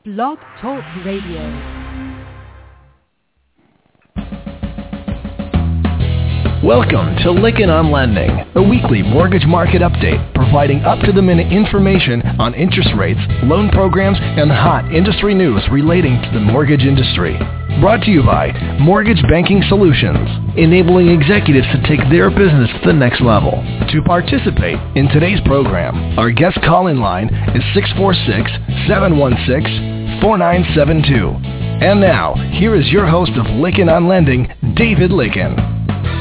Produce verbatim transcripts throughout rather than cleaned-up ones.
Blog Talk Radio. Welcome to Lykken on Lending, a weekly mortgage market update providing up-to-the-minute information on interest rates, loan programs, and hot industry news relating to the mortgage industry. Brought to you by Mortgage Banking Solutions, enabling executives to take their business to the next level. To participate in today's program, our guest call-in line is six four six, seven one six, four nine seven two. And now, here is your host of Lykken on Lending, David Lykken.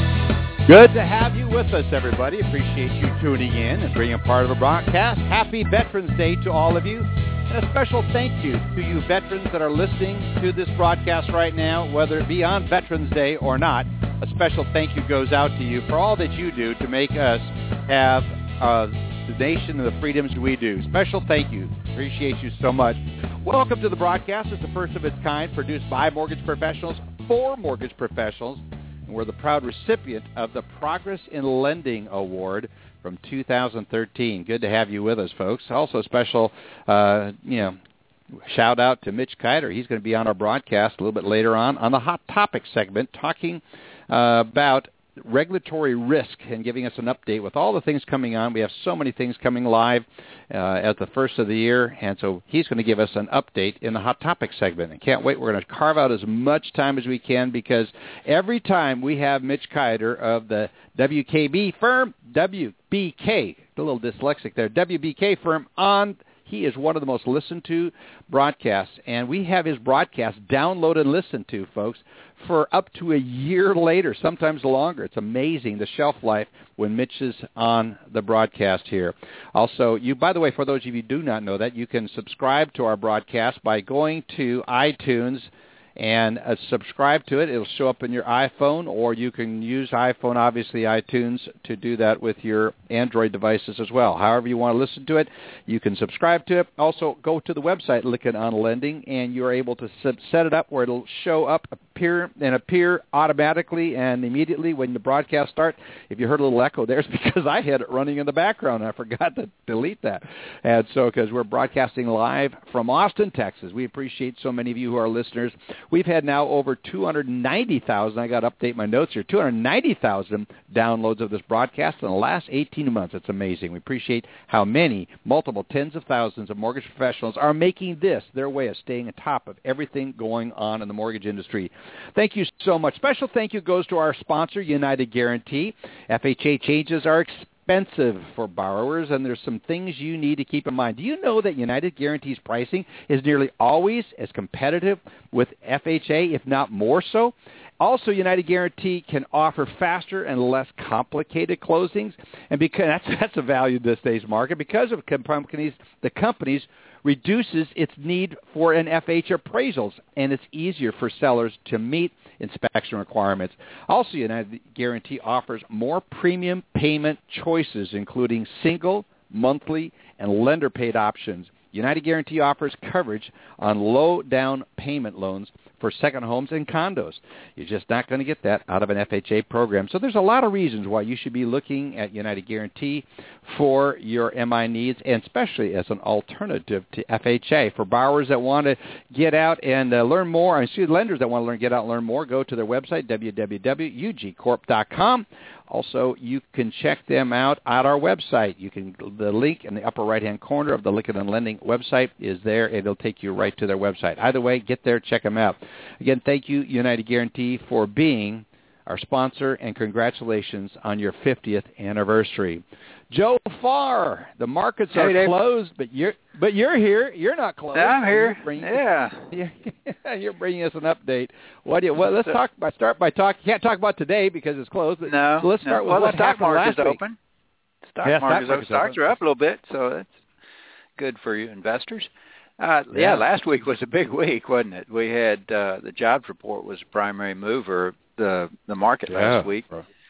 Good to have you with us, everybody. Appreciate you tuning in and being a part of the broadcast. Happy Veterans Day to all of you. And a special thank you to you veterans that are listening to this broadcast right now, whether it be on Veterans Day or not. A special thank you goes out to you for all that you do to make us have uh, the nation and the freedoms we do. Special thank you. Appreciate you so much. Welcome to the broadcast. It's the first of its kind, produced by mortgage professionals for mortgage professionals. And we're the proud recipient of the Progress in Lending Award from two thousand thirteen. Good to have you with us, folks. Also special, uh, you know, shout out to Mitch Kiter. He's going to be on our broadcast a little bit later on on the Hot Topics segment, talking uh, about regulatory risk and giving us an update with all the things coming on. We have so many things coming live uh, at the first of the year, and so he's going to give us an update in the Hot Topics segment. And can't wait. We're going to carve out as much time as we can, because every time we have Mitch Kiter of the W K B firm, W B K, a little dyslexic there, W B K firm on. He is one of the most listened to broadcasts, and we have his broadcast downloaded and listened to, folks, for up to a year later, sometimes longer. It's amazing the shelf life when Mitch is on the broadcast here. Also, you, by the way, for those of you who do not know that, you can subscribe to our broadcast by going to iTunes and uh, subscribe to it. It'll show up in your iPhone, or you can use iPhone, obviously iTunes, to do that with your Android devices as well. However you want to listen to it, you can subscribe to it. Also, go to the website, Lykken on Lending, and you're able to sub- set it up where it'll show up, appear, and appear automatically and immediately when the broadcast starts. If you heard a little echo there, it's because I had it running in the background, and I forgot to delete that. And so, because we're broadcasting live from Austin, Texas, we appreciate so many of you who are listeners. We've had now over two hundred ninety thousand, I got to update my notes here, two hundred ninety thousand downloads of this broadcast in the last eighteen months. It's amazing. We appreciate how many, multiple tens of thousands of mortgage professionals are making this their way of staying on top of everything going on in the mortgage industry. Thank you so much. Special thank you goes to our sponsor, United Guaranty. F H A changes are expensive. expensive for borrowers, and there's some things you need to keep in mind. Do you know that United Guaranty's pricing is nearly always as competitive with F H A, if not more so? Also, United Guaranty can offer faster and less complicated closings, and because that's, that's a value in this day's market. Because of companies, the companies reduces its need for an F H appraisals, and it's easier for sellers to meet inspection requirements. Also, United Guaranty offers more premium payment choices, including single, monthly, and lender-paid options. United Guaranty offers coverage on low down payment loans for second homes and condos. You're just not going to get that out of an F H A program. So there's a lot of reasons why you should be looking at United Guaranty for your M I needs, and especially as an alternative to F H A. For borrowers that want to get out and uh, learn more, I see lenders that want to learn, get out and learn more, go to their website, w w w dot u g corp dot com. Also, you can check them out at our website. You can the link in the upper right-hand corner of the Lykken on Lending website is there, and it'll take you right to their website. Either way, get there, check them out. Again, thank you, United Guaranty, for being our sponsor, and congratulations on your fiftieth anniversary. Joe Farr, the markets hey, are Dave. closed, but you're but you're here. You're not closed. I'm here. You're bringing, yeah, you're, you're bringing us an update. What do you? Well, let's talk. By start by talk. Can't talk about today because it's closed. But no. So let's no. start with well, what the stock happened market's last week. open. Stock yeah, market's stock open. Stocks open. are up a little bit, so that's good for you investors. Uh, yeah. yeah, last week was a big week, wasn't it? We had uh, the jobs report was a primary mover of the the market yeah. last week.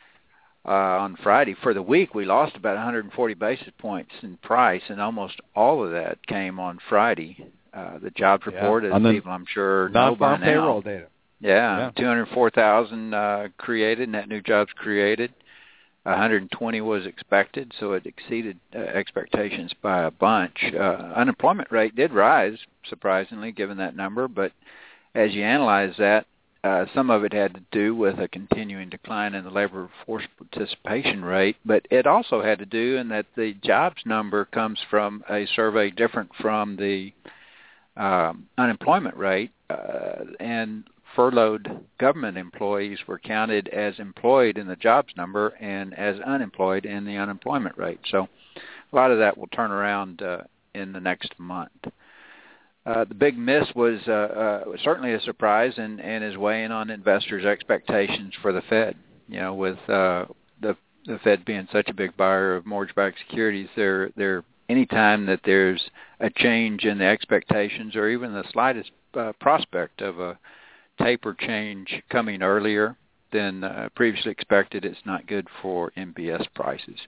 Uh, on Friday. For the week, we lost about one hundred forty basis points in price, and almost all of that came on Friday. Uh, the jobs report, yeah. as people I'm sure know by non-farm now. payroll data. Yeah, yeah. two hundred four thousand uh, created, net new jobs created. one hundred twenty was expected, so it exceeded uh, expectations by a bunch. Uh, unemployment rate did rise, surprisingly, given that number, but as you analyze that, uh, some of it had to do with a continuing decline in the labor force participation rate, but it also had to do in that the jobs number comes from a survey different from the um, unemployment rate, uh, and furloughed government employees were counted as employed in the jobs number and as unemployed in the unemployment rate. So a lot of that will turn around uh, in the next month. Uh, the big miss was uh, uh, certainly a surprise and, and is weighing on investors' expectations for the Fed. You know, with uh, the the Fed being such a big buyer of mortgage-backed securities, they're, they're anytime that there's a change in the expectations or even the slightest uh, prospect of a taper change coming earlier than uh, previously expected, it's not good for M B S prices.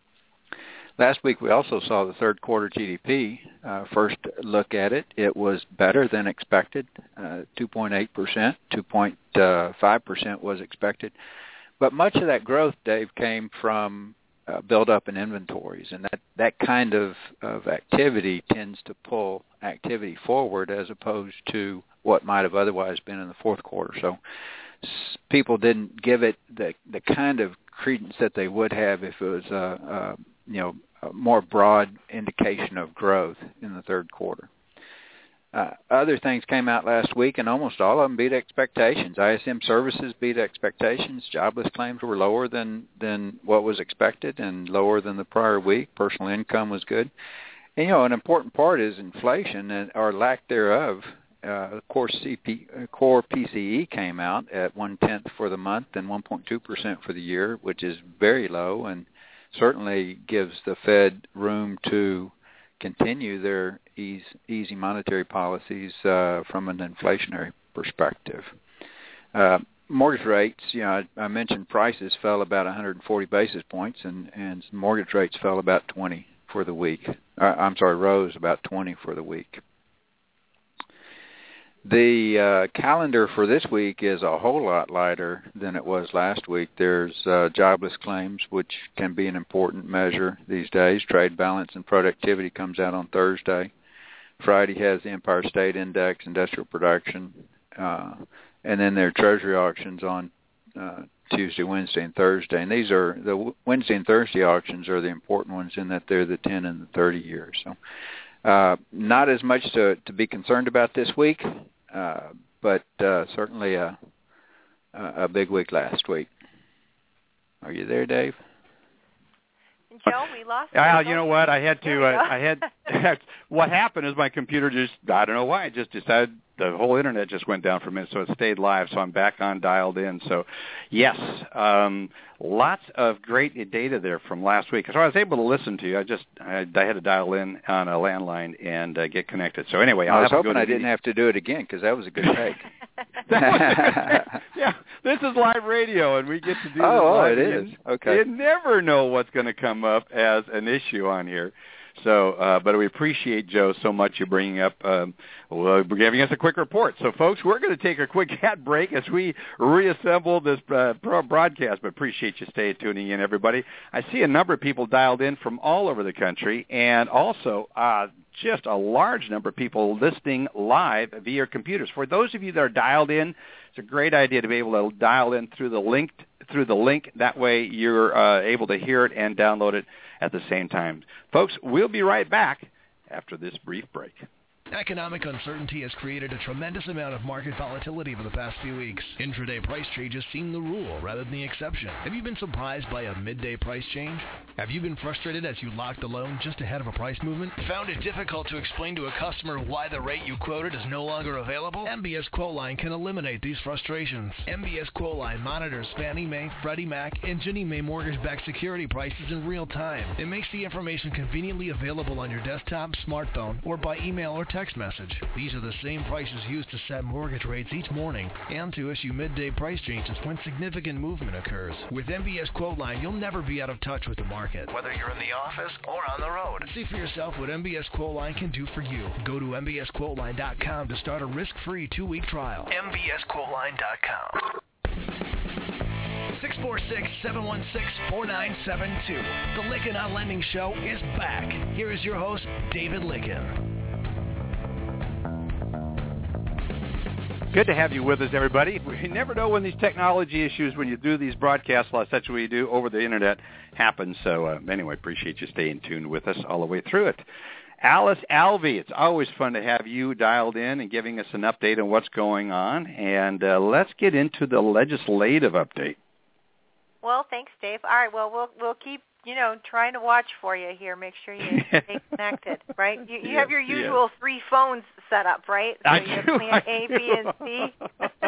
Last week we also saw the third quarter G D P. Uh, first look at it, it was better than expected, uh, two point eight percent, two point five percent was expected. But much of that growth, Dave, came from uh, build-up in inventories, and that, that kind of, of activity tends to pull activity forward as opposed to what might have otherwise been in the fourth quarter. So s- people didn't give it the the kind of credence that they would have if it was a, a you know a more broad indication of growth in the third quarter. Uh, other things came out last week, and almost all of them beat expectations. I S M services beat expectations. Jobless claims were lower than, than what was expected and lower than the prior week. Personal income was good. And, you know, an important part is inflation and or lack thereof. Uh, of course, C P, uh, core P C E came out at one-tenth for the month and one point two percent for the year, which is very low and certainly gives the Fed room to continue their ease, easy monetary policies uh, from an inflationary perspective. Uh, mortgage rates, you know, I, I mentioned prices fell about one hundred forty basis points, and, and mortgage rates fell about twenty for the week. Uh, I'm sorry, rose about twenty for the week. The uh, calendar for this week is a whole lot lighter than it was last week. There's uh, jobless claims, which can be an important measure these days. Trade balance and productivity comes out on Thursday. Friday has the Empire State Index, industrial production, uh, and then there are Treasury auctions on uh, Tuesday, Wednesday, and Thursday. And these are the Wednesday and Thursday auctions are the important ones in that they're the ten and the thirty years. So uh, not as much to, to be concerned about this week. Uh, but uh, certainly a, a big week last week. Are you there, Dave? Joe, we lost. Well, you know what? I had to. Uh, I had. What happened is my computer just. I don't know why. It just decided the whole internet just went down for a minute, so it stayed live. So I'm back on, dialed in. So, yes, um, lots of great data there from last week. So I was able to listen to you. I just I, I had to dial in on a landline and uh, get connected. So anyway, I'll I was have hoping to go I to didn't the, have to do it again because that was a good take. Yeah, this is live radio, and we get to do this oh, live. Oh, it is. You, okay. You never know what's going to come up as an issue on here. So, uh, but we appreciate, Joe, so much you bringing up, um, well, giving us a quick report. So, folks, we're going to take a quick ad break as we reassemble this uh, broadcast, but appreciate you staying tuning in, everybody. I see a number of people dialed in from all over the country, and also uh, just a large number of people listening live via your computers. For those of you that are dialed in, it's a great idea to be able to dial in through the link. Through the link. That way you're uh, able to hear it and download it at the same time. Folks, we'll be right back after this brief break. Economic uncertainty has created a tremendous amount of market volatility over the past few weeks. Intraday price changes seem the rule rather than the exception. Have you been surprised by a midday price change? Have you been frustrated as you locked a loan just ahead of a price movement? Found it difficult to explain to a customer why the rate you quoted is no longer available? M B S Quoteline can eliminate these frustrations. M B S Quoteline monitors Fannie Mae, Freddie Mac, and Ginnie Mae mortgage-backed security prices in real time. It makes the information conveniently available on your desktop, smartphone, or by email or text message. These are the same prices used to set mortgage rates each morning and to issue midday price changes when significant movement occurs. With M B S Quoteline, you'll never be out of touch with the market, whether you're in the office or on the road. See for yourself what M B S Quoteline can do for you. Go to M B S Quoteline dot com to start a risk-free two-week trial. M B S Quoteline dot com. six four six, seven one six, four nine seven two. The Lykken on Lending Show is back. Here is your host, David Lykken. Good to have you with us, everybody. We never know when these technology issues, when you do these broadcasts, such as we do over the Internet, happen. So uh, anyway, appreciate you staying tuned with us all the way through it. Alice Alvey, it's always fun to have you dialed in and giving us an update on what's going on. And uh, let's get into the legislative update. Well, thanks, Dave. All right, well, we'll we'll keep, you know, trying to watch for you here. Make sure you stay connected, right? You, you yes, have your usual yes. three phones set up, right? So I you have do, plan I A, do. B, and C.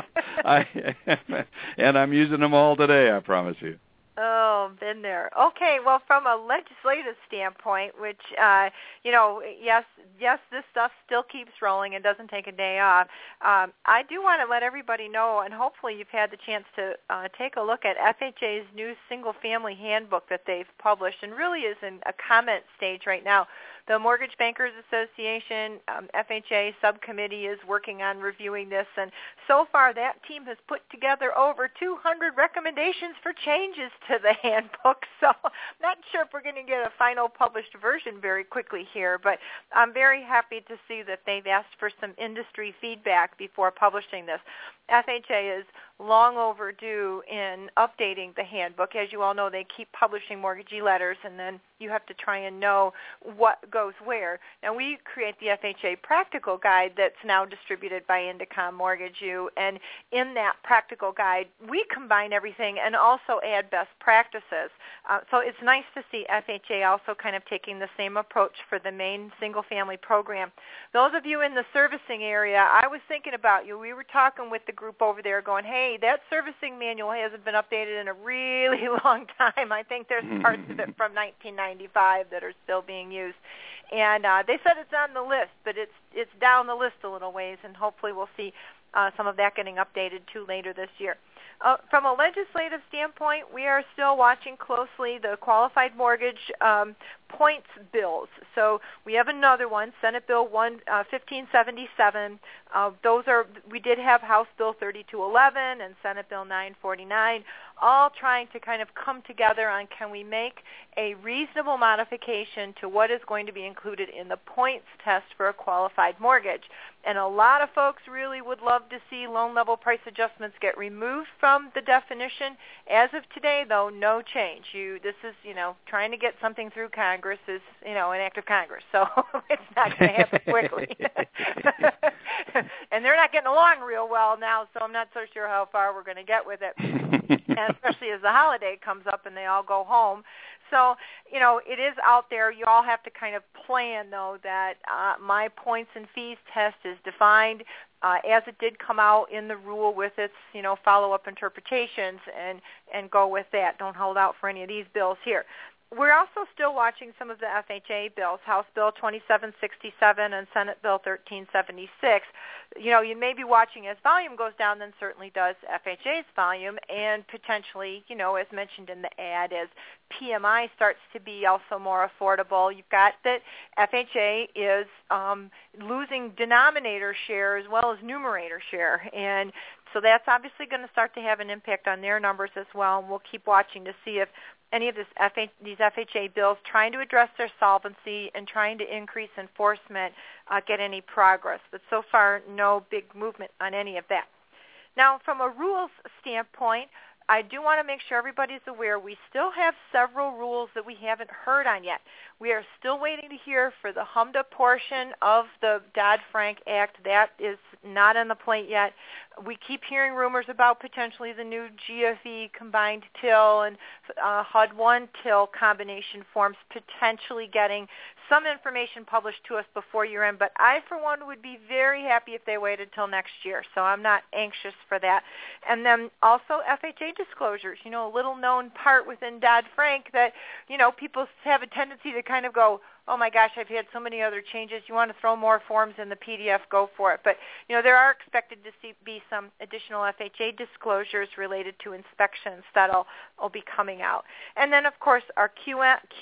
I, and I'm using them all today, I promise you. Oh, been there. Okay, well, from a legislative standpoint, which, uh, you know, yes, yes, this stuff still keeps rolling and doesn't take a day off. Um, I do want to let everybody know, and hopefully you've had the chance to uh, take a look at F H A's new single-family handbook that they've published, and really is in a comment stage right now. The Mortgage Bankers Association, um, F H A subcommittee is working on reviewing this, and so far that team has put together over two hundred recommendations for changes to the handbook, so I'm not sure if we're going to get a final published version very quickly here, but I'm very happy to see that they've asked for some industry feedback before publishing this. F H A is long overdue in updating the handbook. As you all know, they keep publishing mortgagee letters, and then you have to try and know what goes where. Now, we create the F H A Practical Guide that's now distributed by Indicom Mortgage U, and in that Practical Guide, we combine everything and also add best practices. Uh, so it's nice to see F H A also kind of taking the same approach for the main single-family program. Those of you in the servicing area, I was thinking about you. We were talking with the group over there going, hey, that servicing manual hasn't been updated in a really long time. I think there's parts of it from nineteen ninety-five that are still being used. And uh, they said it's on the list, but it's it's down the list a little ways, and hopefully we'll see uh, some of that getting updated too later this year. Uh, from a legislative standpoint, we are still watching closely the qualified mortgage um, points bills. So we have another one, Senate Bill one, uh, fifteen seventy-seven. Uh, those are we did have House Bill thirty-two eleven and Senate Bill nine forty-nine, all trying to kind of come together on can we make a reasonable modification to what is going to be included in the points test for a qualified mortgage. And a lot of folks really would love to see loan level price adjustments get removed from the definition. As of today, though, no change. You, this is, you know, trying to get something through Congress is, you know, an act of Congress. So it's not going to happen quickly. And they're not getting along real well now, so I'm not so sure how far we're going to get with it, and especially as the holiday comes up and they all go home. So, you know, it is out there. You all have to kind of plan, though, that uh, my points and fees test is defined uh, as it did come out in the rule with its, you know, follow-up interpretations, and, and go with that. Don't hold out for any of these bills here. We're also still watching some of the F H A bills, House Bill twenty-seven sixty-seven and Senate Bill thirteen seventy-six. You know, you may be watching as volume goes down, then certainly does F H A's volume, and potentially, you know, as mentioned in the ad, as P M I starts to be also more affordable. You've got that F H A is um, losing denominator share as well as numerator share, and so that's obviously going to start to have an impact on their numbers as well, and we'll keep watching to see if any of this F H, these F H A bills trying to address their solvency and trying to increase enforcement uh, get any progress. But so far, no big movement on any of that. Now, from a rules standpoint, I do want to make sure everybody's aware we still have several rules that we haven't heard on yet. We are still waiting to hear for the HMDA portion of the Dodd-Frank Act. That is not on the plate yet. We keep hearing rumors about potentially the new G F E combined till and uh, H U D one till combination forms potentially getting some information published to us before year end, but I, for one, would be very happy if they waited till next year, so I'm not anxious for that. And then also F H A disclosures, you know, a little known part within Dodd-Frank that, you know, people have a tendency to kind of go, oh my gosh, I've had so many other changes. You want to throw more forms in the P D F, go for it. But, you know, there are expected to see, be some additional F H A disclosures related to inspections that'll will be coming out. And then, of course, our Q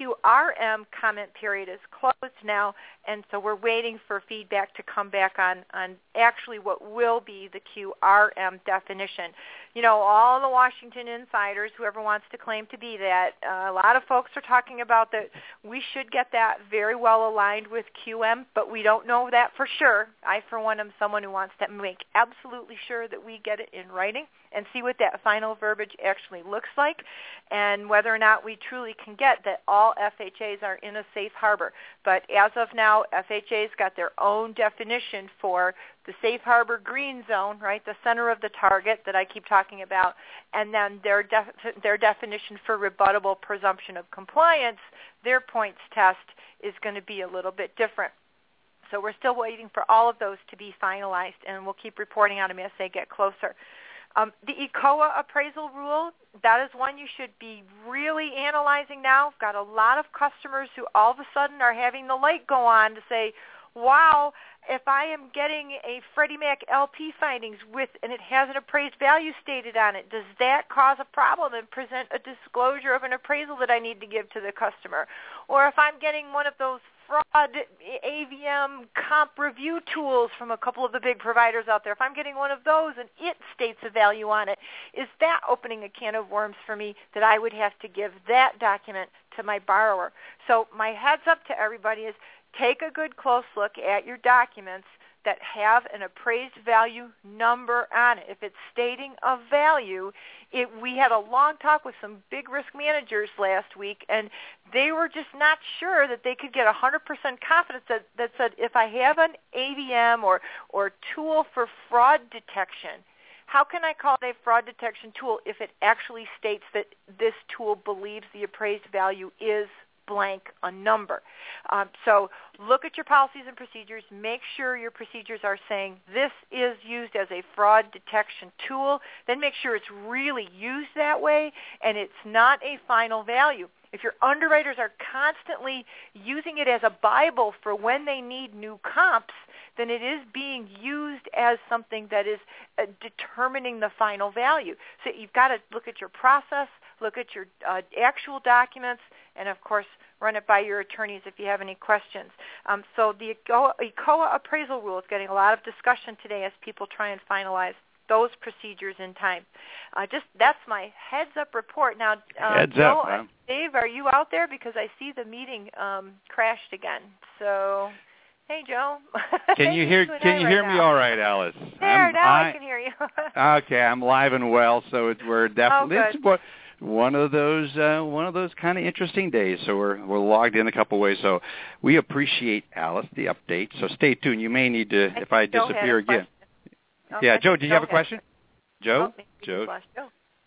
R M comment period is closed now, and so we're waiting for feedback to come back on, on actually what will be the Q R M definition. You know, all the Washington insiders, whoever wants to claim to be that, uh, a lot of folks are talking about that we should get that very well aligned with Q M, but we don't know that for sure. I, for one, am someone who wants to make absolutely sure that we get it in writing and see what that final verbiage actually looks like, and whether or not we truly can get that all F H As are in a safe harbor. But as of now, F H A's got their own definition for the safe harbor green zone, right, the center of the target that I keep talking about, and then their def- their definition for rebuttable presumption of compliance, their points test is going to be a little bit different. So we're still waiting for all of those to be finalized, and we'll keep reporting on them as they get closer. Um, the E C O A appraisal rule, that is one you should be really analyzing now. I've got a lot of customers who all of a sudden are having the light go on to say, wow, if I am getting a Freddie Mac L P findings with, and it has an appraised value stated on it, does that cause a problem and present a disclosure of an appraisal that I need to give to the customer? Or if I'm getting one of those fraud A V M comp review tools from a couple of the big providers out there, if I'm getting one of those and it states a value on it, is that opening a can of worms for me that I would have to give that document to my borrower? So my heads up to everybody is take a good close look at your documents that have an appraised value number on it. If it's stating a value, it, we had a long talk with some big risk managers last week, and they were just not sure that they could get one hundred percent confidence that, that said, if I have an A V M or, or tool for fraud detection, how can I call it a fraud detection tool if it actually states that this tool believes the appraised value is blank a number? Um, so look at your policies and procedures. Make sure your procedures are saying this is used as a fraud detection tool. Then make sure it's really used that way and it's not a final value. If your underwriters are constantly using it as a Bible for when they need new comps, then it is being used as something that is uh, determining the final value. So you've got to look at your process, look at your uh, actual documents, and, of course, run it by your attorneys if you have any questions. Um, so the E C O A appraisal rule is getting a lot of discussion today as people try and finalize those procedures in time. Uh, just that's my heads-up report. Now, uh, heads Joe, up, huh? Dave, are you out there? Because I see the meeting um, crashed again. So, hey, Joe. Can you hear? Can you right hear now. me all right, Alice? There, I'm, now I, I can hear you. Okay, I'm live and well, so it's, we're definitely Oh, it's what, one of those uh, one of those kind of interesting days. So we're we're logged in a couple ways. So we appreciate, Alice, the update. So stay tuned. You may need to, I if I Joe disappear had a again. Okay. Yeah, Joe, did you have a question? Joe, Oh, Joe. Joe.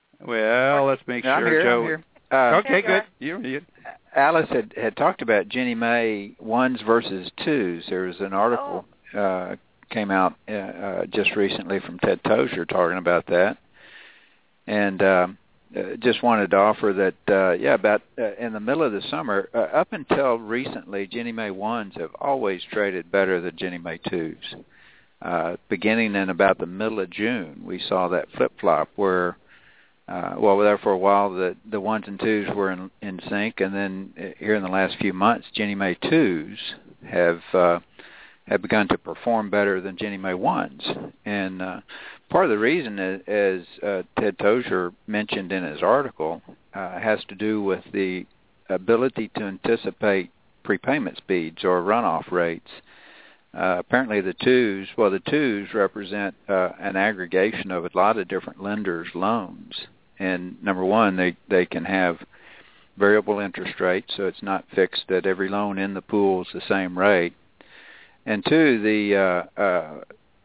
Well, let's make I'm sure, here, Joe. I'm here. Uh, Okay, There good. You, you. Alice had, had talked about Ginnie Mae ones versus twos. There was an article Oh. uh, came out uh, uh, just recently from Ted Tozier talking about that, and um, uh, just wanted to offer that. Uh, yeah, about uh, in the middle of the summer, uh, up until recently, Ginnie Mae ones have always traded better than Ginnie Mae twos. Uh, beginning in about the middle of June, we saw that flip-flop where, uh, well, there for a while, the, the ones and twos were in, in sync, and then here in the last few months, Ginnie Mae twos have uh, have begun to perform better than Ginnie Mae ones. And uh, part of the reason, is, as uh, Ted Tozier mentioned in his article, uh, has to do with the ability to anticipate prepayment speeds or runoff rates. Uh, apparently the twos, well, the twos represent uh, an aggregation of a lot of different lenders' loans. And number one, they, they can have variable interest rates, so it's not fixed that every loan in the pool is the same rate. And two, the uh, uh,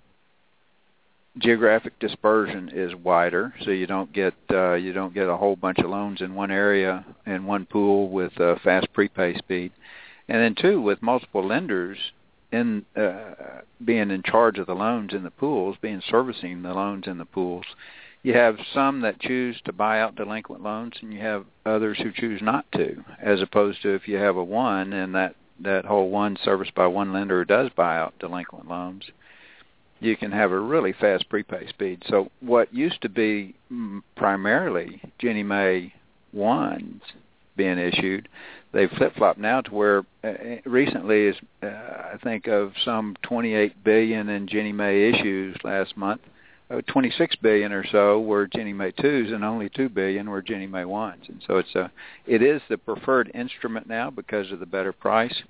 geographic dispersion is wider, so you don't get uh, you don't get a whole bunch of loans in one area in one pool with uh, fast prepay speed. And then two, with multiple lenders in uh, being in charge of the loans in the pools, being servicing the loans in the pools, you have some that choose to buy out delinquent loans, and you have others who choose not to, as opposed to if you have a one and that that whole one service by one lender who does buy out delinquent loans, you can have a really fast prepay speed. So what used to be primarily Ginnie Mae ones being issued, they've flip-flopped now to where uh, recently is uh, I think of some twenty-eight billion dollars in Ginnie Mae issues last month, uh, twenty-six billion dollars or so were Ginnie Mae twos and only two billion dollars were Ginnie Mae ones. And so it's a, it is the preferred instrument now because of the better price,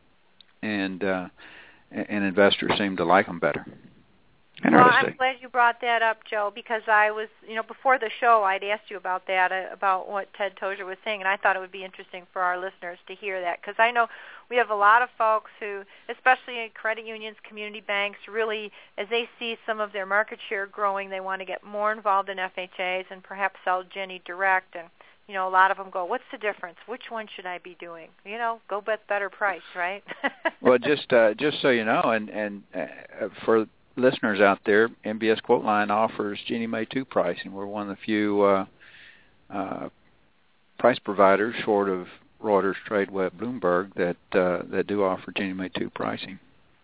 and uh, and investors seem to like them better. Well, I'm glad you brought that up, Joe, because I was, you know, before the show, I'd asked you about that, uh, about what Ted Tozier was saying, and I thought it would be interesting for our listeners to hear that, because I know we have a lot of folks who, especially in credit unions, community banks, really, as they see some of their market share growing, they want to get more involved in F H As and perhaps sell Ginnie direct, and, you know, a lot of them go, what's the difference? Which one should I be doing? You know, go bet better price, right? Well, just uh, just so you know, and, and uh, for listeners out there, M B S Quote Line offers Ginnie Mae two pricing. We're one of the few uh, uh, price providers, short of Reuters, Tradeweb, Bloomberg, that uh, that do offer Ginnie Mae two pricing.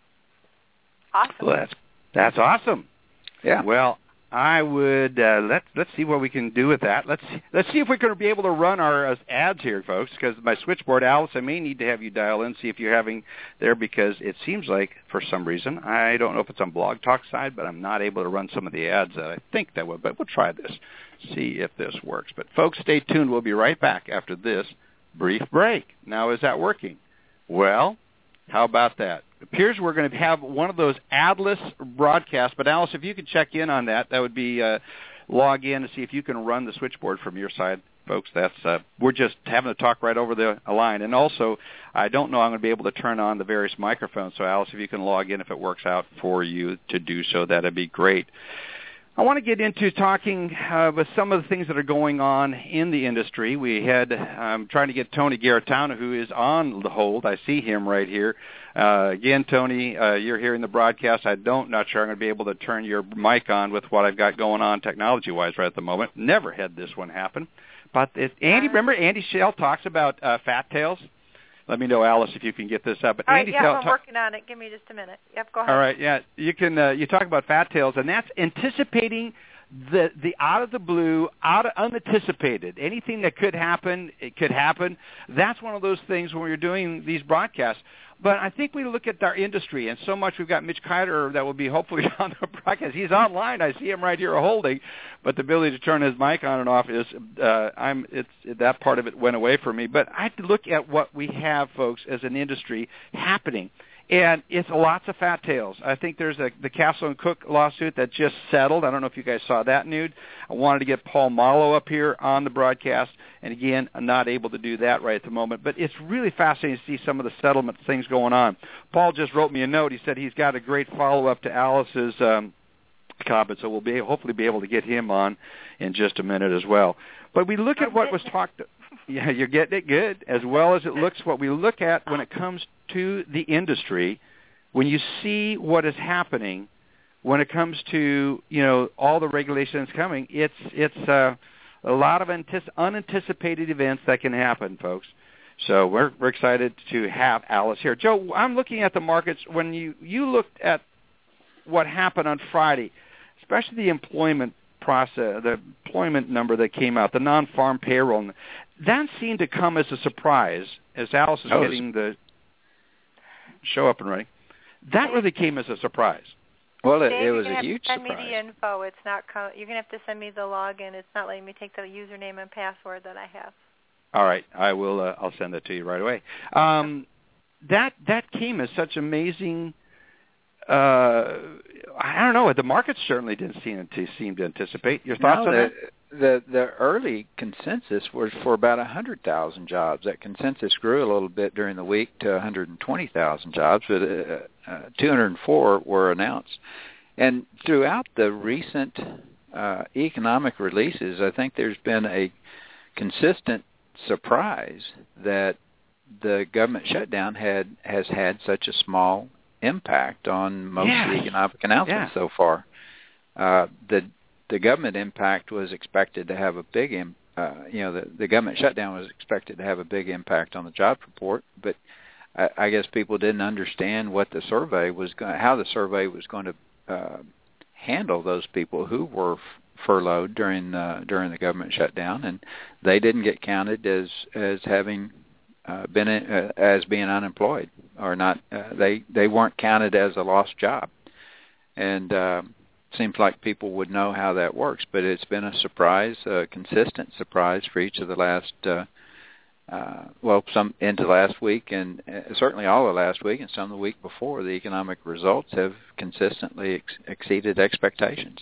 Awesome. Well, that's that's awesome. Yeah. Well, I would uh, let's let's see what we can do with that. Let's let's see if we're going to be able to run our uh, ads here, folks. Because my switchboard, Alice, I may need to have you dial in, see if you're having there, because it seems like for some reason, I don't know if it's on Blog Talk side, but I'm not able to run some of the ads that I think that would. But we'll try this, see if this works. But folks, stay tuned. We'll be right back after this brief break. Now, is that working? Well, how about that? It appears we're going to have one of those adless broadcasts. But, Alice, if you could check in on that, that would be uh, log in to see if you can run the switchboard from your side. Folks, that's uh, we're just having to talk right over the line. And also, I don't know I'm going to be able to turn on the various microphones. So, Alice, if you can log in, if it works out for you to do so, that would be great. I want to get into talking uh, with some of the things that are going on in the industry. We had um, trying to get Tony Garitano, who is on the hold. I see him right here. Uh, again, Tony, uh, you're hearing the broadcast. I don't, not sure I'm going to be able to turn your mic on with what I've got going on technology-wise right at the moment. Never had this one happen. But it, Andy, remember Andy Schell talks about uh, fat tails? Let me know, Alice, if you can get this up. But All Andy right, yeah, Schell I'm ta- working on it. Give me just a minute. Yep, go ahead. All right, yeah, you can. Uh, you talk about fat tails, and that's anticipating the the out of the blue, out of unanticipated. Anything that could happen, it could happen. That's one of those things when we're doing these broadcasts. But I think we look at our industry, and so much we've got Mitch Kiter that will be hopefully on the broadcast. He's online. I see him right here holding, but the ability to turn his mic on and off is uh, I'm it's that part of it went away from me. But I have to look at what we have, folks, as an industry happening. And it's lots of fat tails. I think there's a, the Castle and Cook lawsuit that just settled. I don't know if you guys saw that news. I wanted to get Paul Malo up here on the broadcast. And, again, I'm not able to do that right at the moment. But it's really fascinating to see some of the settlement things going on. Paul just wrote me a note. He said he's got a great follow-up to Alice's um, comment, so we'll be hopefully be able to get him on in just a minute as well. But we look at what was talked – yeah, you're getting it good, as well as it looks what we look at when it comes to the industry, when you see what is happening, when it comes to, you know, all the regulations coming, it's it's uh, a lot of antici- unanticipated events that can happen, folks. So we're we're excited to have Alice here. Joe, I'm looking at the markets. When you, you looked at what happened on Friday, especially the employment process, the employment number that came out, the non-farm payroll, that seemed to come as a surprise as Alice is oh, getting the show up and running. That really came as a surprise. Well, it, Dave, it was a huge send surprise. Send me the info. It's not. Co- you're gonna have to send me the login. It's not letting me take the username and password that I have. All right, I will. Uh, I'll send that to you right away. Um, that that came as such amazing. Uh, I don't know. The markets certainly didn't seem to seem to anticipate. Your thoughts no, on the, that? The the early consensus was for about one hundred thousand jobs. That consensus grew a little bit during the week to one hundred twenty thousand jobs, but uh, uh, two hundred four were announced. And throughout the recent uh, economic releases, I think there's been a consistent surprise that the government shutdown had has had such a small impact on most yes. of the economic announcements yeah. so far. Uh, the the government impact was expected to have a big, im- uh, you know, the, the government shutdown was expected to have a big impact on the jobs report, but I, I guess people didn't understand what the survey was going, how the survey was going to uh, handle those people who were f- furloughed during uh, during the government shutdown, and they didn't get counted as as having uh, been in, uh, as being unemployed or not. Uh, they they weren't counted as a lost job, and uh, seems like people would know how that works. But it's been a surprise, a consistent surprise for each of the last. Uh, Uh, well, some into last week, and uh, certainly all of last week, and some of the week before. The economic results have consistently ex- exceeded expectations.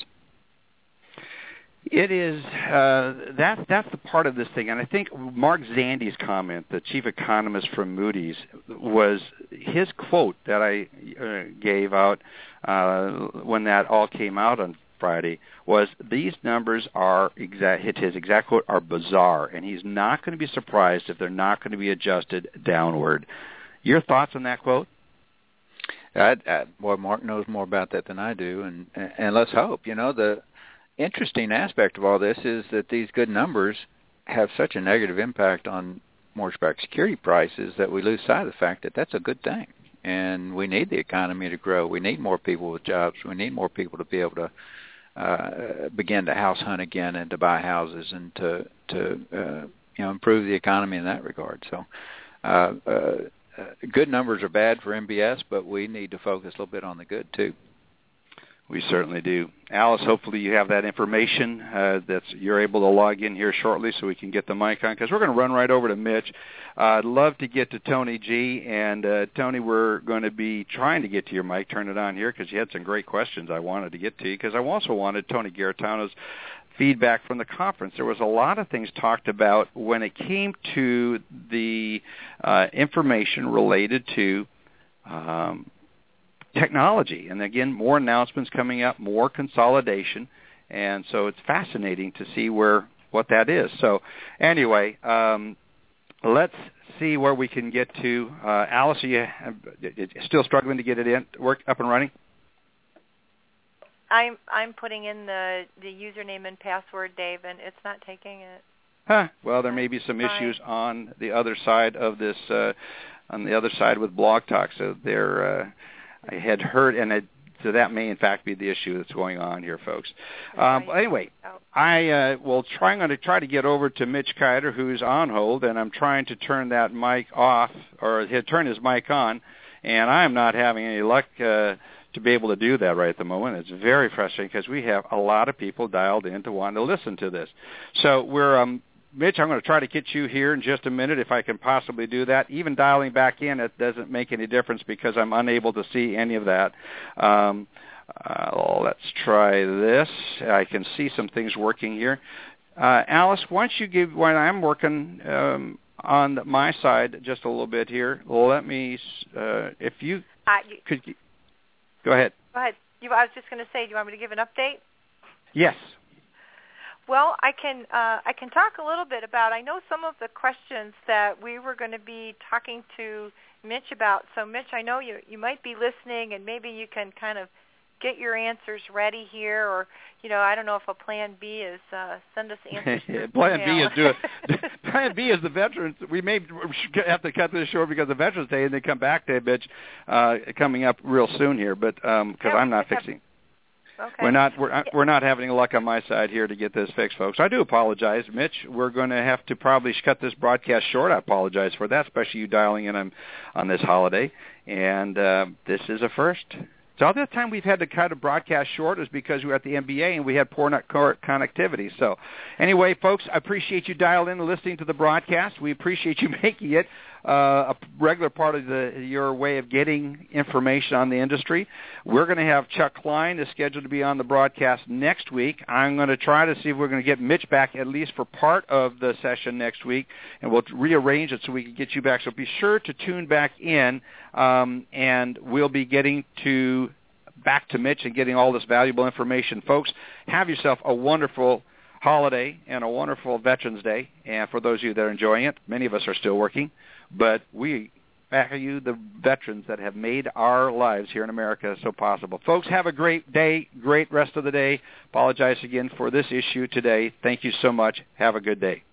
It is uh, that's that's the part of this thing, and I think Mark Zandi's comment, the chief economist from Moody's, was his quote that I uh, gave out uh, when that all came out on Friday was, these numbers are exact, hit his exact quote, are bizarre, and he's not going to be surprised if they're not going to be adjusted downward. Your thoughts on that quote? I, I, boy, Mark knows more about that than I do, and and let's hope. You know, the interesting aspect of all this is that these good numbers have such a negative impact on mortgage-backed security prices that we lose sight of the fact that that's a good thing. And we need the economy to grow. We need more people with jobs. We need more people to be able to uh, begin to house hunt again and to buy houses and to to uh, you know improve the economy in that regard. So, uh, uh, good numbers are bad for M B S, but we need to focus a little bit on the good too. We certainly do. Alice, hopefully you have that information uh, that you're able to log in here shortly so we can get the mic on, because we're going to run right over to Mitch. Uh, I'd love to get to Tony G. And, uh, Tony, we're going to be trying to get to your mic. Turn it on here, because you had some great questions I wanted to get to you, because I also wanted Tony Garitano's feedback from the conference. There was a lot of things talked about when it came to the uh, information related to um, technology. And again, more announcements coming up, more consolidation. And so it's fascinating to see where what that is. So anyway, um, let's see where we can get to. Uh, Alice, are you still struggling to get it in, work up and running? I'm I'm putting in the, the username and password, Dave, and it's not taking it. Huh. Well, there may be some issues on the other side of this, uh, on the other side with Blog Talk. So there, uh, I had heard, and it, so that may in fact be the issue that's going on here, folks. Um, anyway, I uh, will try. I'm going to try to get over to Mitch Kiter, who's on hold, and I'm trying to turn that mic off, or he'll turn his mic on, and I'm not having any luck uh, to be able to do that right at the moment. It's very frustrating because we have a lot of people dialed in to want to listen to this. So we're, um, Mitch, I'm going to try to get you here in just a minute if I can possibly do that. Even dialing back in, it doesn't make any difference because I'm unable to see any of that. Um, uh, let's try this. I can see some things working here. Uh, Alice, why don't you give, while I'm working um, on my side just a little bit here, let me, uh, if you, uh, you could, go ahead. Go ahead. You, I was just going to say, do you want me to give an update? Yes. Well, I can uh, I can talk a little bit about, I know some of the questions that we were going to be talking to Mitch about. So, Mitch, I know you you might be listening, and maybe you can kind of get your answers ready here, or, you know, I don't know if a plan B is uh, send us answers. Plan B is do it. Plan B is the veterans. We may have to cut this short because of Veterans Day, and then come back to Mitch uh, coming up real soon here, but because um, yeah, I'm not fixing. Have- Okay. We're not we're we're not having luck on my side here to get this fixed, folks. I do apologize, Mitch. We're going to have to probably cut this broadcast short. I apologize for that, especially you dialing in on on this holiday. And uh, this is a first. So all the time we've had to cut a broadcast short is because we were at the N B A and we had poor net connectivity. So anyway, folks, I appreciate you dialing in and listening to the broadcast. We appreciate you making it uh, a regular part of the, your way of getting information on the industry. We're going to have Chuck Klein is scheduled to be on the broadcast next week. I'm going to try to see if we're going to get Mitch back at least for part of the session next week, and we'll rearrange it so we can get you back. So be sure to tune back in, um, and we'll be getting to back to Mitch and getting all this valuable information. Folks, have yourself a wonderful holiday and a wonderful Veterans Day. And for those of you that are enjoying it, many of us are still working, but we value the veterans that have made our lives here in America so possible. Folks, have a great day, great rest of the day. Apologize again for this issue today. Thank you so much. Have a good day.